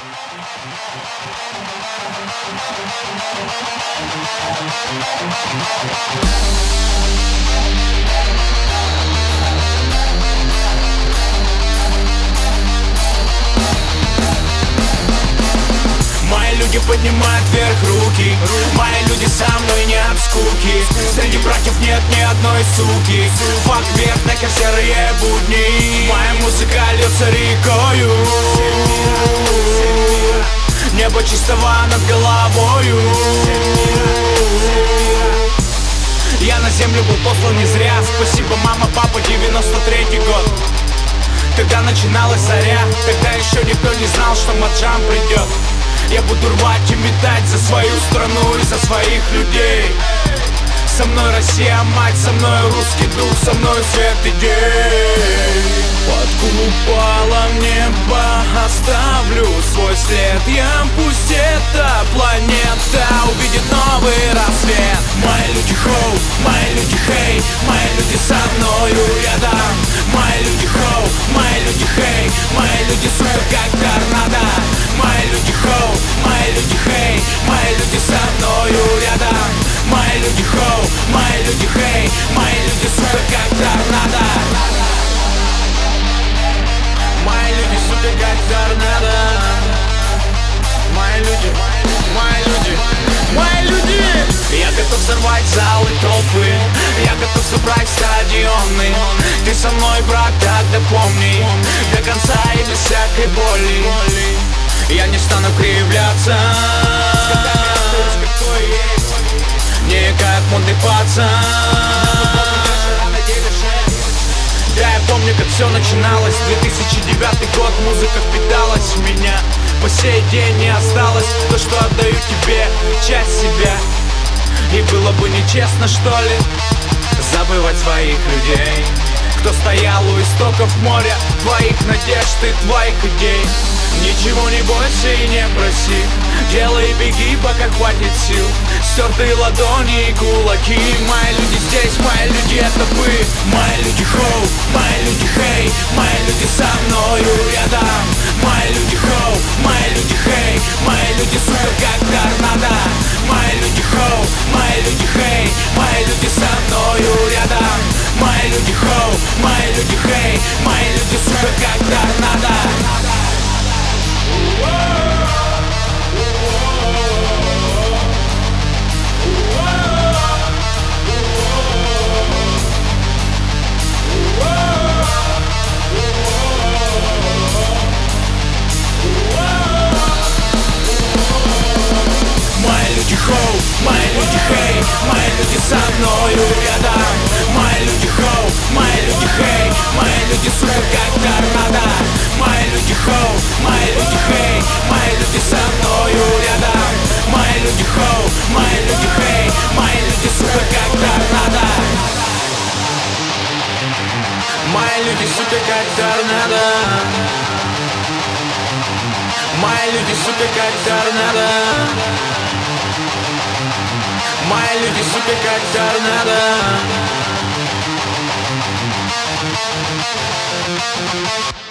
Мои люди поднимают вверх руки, мои люди со мной не от скуки. Среди братьев нет ни одной суки. Факт вверх, нахер серые будни. Моя музыка льется рекою. Небо чистого над головою. Я на землю был послан не зря. Спасибо, мама, папа, 93-й год. Когда начиналась заря, тогда еще никто не знал, что Марджан придет. Я буду рвать и метать за свою страну и за своих людей. Со мной Россия, мать, со мной русский дух, со мной свет и день. Под куполом неба оставлю свой след. Я пусть эта планета увидит новый рассвет. Мои люди хоу, мои люди хей, мои люди со мною рядом. Мои люди хоу, мои люди хей, мои люди сука как торнадо. Мои люди хоу, мои люди хей, мои люди со мною рядом. Мои люди хоу, мои люди хей, мои люди сука как торнадо. Мои люди сука как торнадо. Мои люди, мои люди, мои люди. Я готов взорвать залы, толпы. Я готов собрать стадионы. Ты со мной, брат, тогда помни. До конца и без всякой боли. Я не стану кривляться. Не как модный пацан. Да, я помню, как все начиналось. 2009 год, музыка впиталась в меня. По сей день не осталось то, что отдаю тебе, часть себя. И было бы нечестно, что ли, забывать своих людей, кто стоял у истоков моря твоих надежд и твоих идей. Ничего не бойся и не проси, делай и беги, пока хватит сил. Стертые ладони и кулаки. Мои люди здесь, мои люди это вы. Мои люди хоу, мои люди хей, мои люди со мною рядом. Мои люди хоу, мои люди хей, мои люди сука как торнадо. Мои люди хоу, мои люди хей, мои люди со мною рядом. Мои люди хоу, мои люди хей, мои люди сука как торнадо. Мои люди хоу, мои люди хей, мои люди со мною рядом. Мои люди хоу, мои люди хей, мои люди сука как торнадо. Мои люди хоу, мои люди хей, мои люди со мною рядом. Мои люди хоу, мои люди хей, мои люди сука как торнадо. Мои люди сука как торнадо. Мои люди сука как торнадо. Мои люди сука как торнадо.